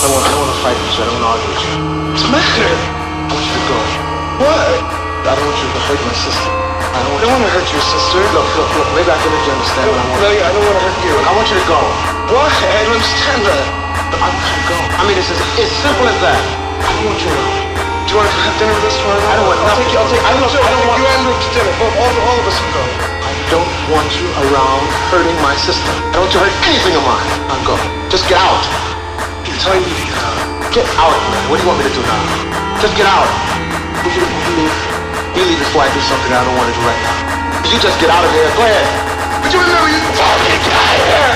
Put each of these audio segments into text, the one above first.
I don't want to fight with you. I don't want to argue with you. What's the matter? I want you to go. What? I don't want you to hurt my sister. I don't want to hurt your sister. Look. Maybe I can let you understand what I want. No, I don't want to hurt you. I want you to go. Why? I don't understand that. I want you to go. I mean, it's simple as that. I don't want you around. Do you want to have dinner with us tomorrow? I don't want nothing. I'll take I don't want you and Luke to dinner. All of us will go. I don't want you around hurting my sister. I don't want you to hurt anything of mine. Now go. Just get out. You're telling me to Get out, man. What do you want me to do now? Just get out. Will you leave? You leave before I do something I don't want to do right now. You just get out of here. Go ahead. But you remember you told me to get out of here.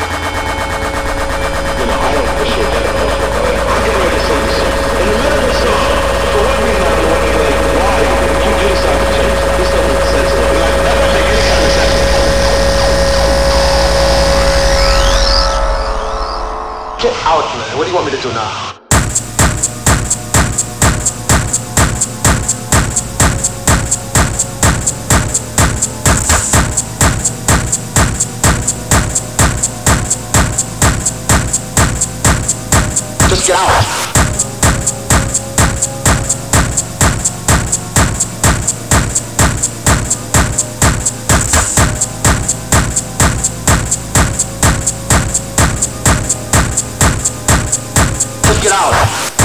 You know, I don't appreciate that at all. I'm getting ready to sing the song. In the middle of the song, for what reason I don't want to like, why you do decide to change? This doesn't make sense. Like, that doesn't make any kind of sense. Get out, man. What do you want me to do now? Just get out. Just get out.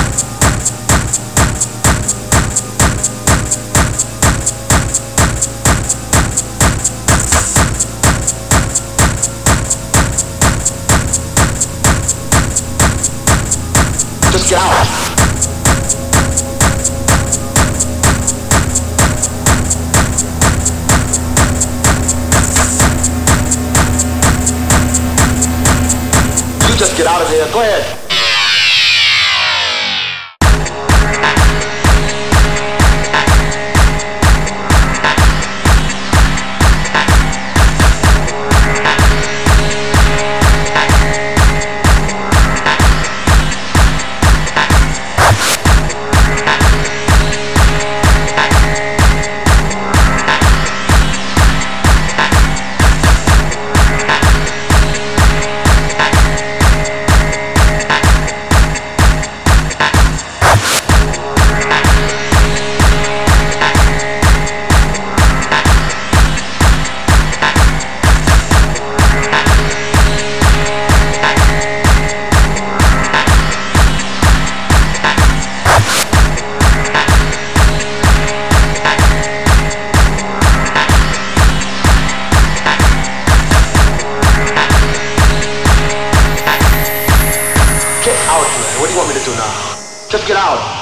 Just get out. You just get out of here. Go ahead. What do you want me to do now? Just get out.